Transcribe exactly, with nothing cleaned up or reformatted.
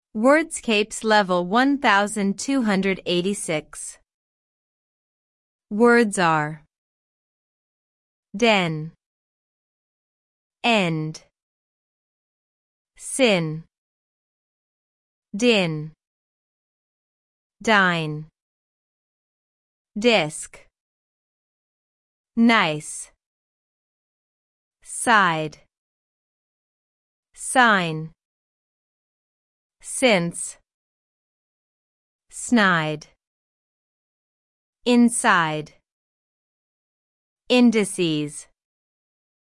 Wordscapes level one thousand two hundred eighty-six. Words are den, end, sin, din, dine, disc, nice, side, sign, since, snide, inside, indices.